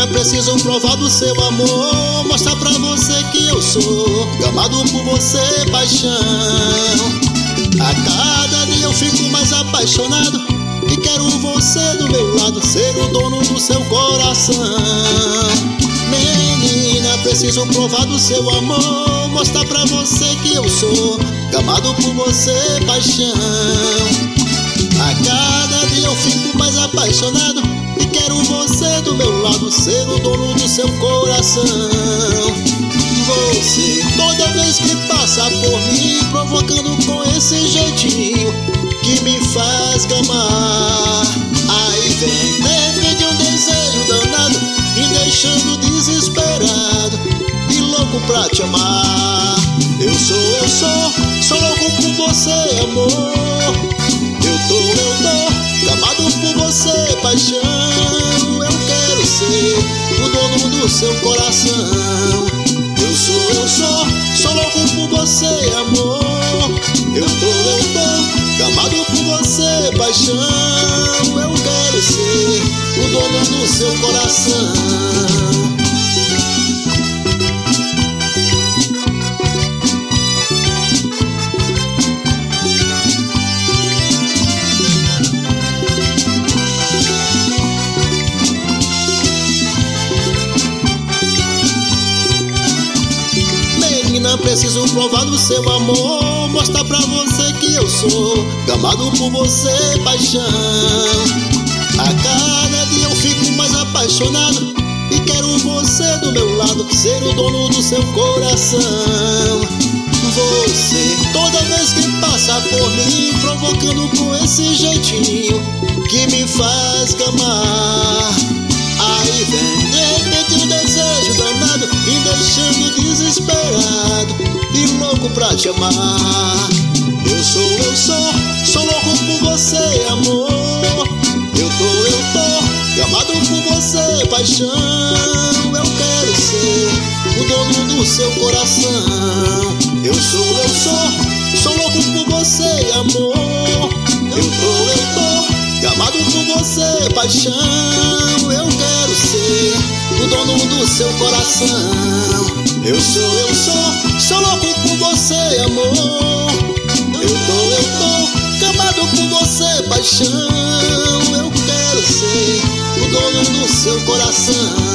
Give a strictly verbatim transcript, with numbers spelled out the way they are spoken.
preciso provar do seu amor, mostrar pra você que eu sou gamado por você, paixão. A cada dia eu fico mais apaixonado e quero você do meu lado, ser o dono do seu coração. Menina, preciso provar do seu amor, mostrar pra você que eu sou gamado por você, paixão. A cada dia eu fico mais apaixonado e quero você do meu lado, ser o dono do seu coração. Você, toda vez que passa por mim, provocando com esse jeitinho que me faz gamar. Aí vem, de repente um desejo danado, me deixando desesperado e louco pra te amar. Eu sou, eu sou, sou louco por você, amor. Eu tô, eu tô, gamado por você, paixão. Eu quero ser o dono do seu coração. Eu sou, eu sou, sou louco por você, amor. Eu tô, eu tô, gamado por você, paixão. Eu quero ser o dono do seu coração. Menina, preciso provar do seu amor, mostrar pra você que eu sou gamado por você, paixão. A cada dia eu fico mais apaixonado e quero você do meu lado, ser o dono do seu coração. Você, toda vez que passa por mim, provocando com esse jeitinho que me faz gamar. Aí vem, de repente um desejo danado, me deixando desesperado e louco pra te amar. Eu sou, eu sou, sou louco por você, amor. Eu tô, eu tô, gamado por você, paixão. Eu quero ser o dono do seu coração. Eu sou, eu sou, sou louco por você, amor. Eu tô, eu tô, gamado por você, paixão. Eu quero ser o dono do seu coração. Eu sou, eu sou, sou louco por você, amor. Eu tô, eu tô, gamado por você, paixão. Eu quero ser o dono do seu coração.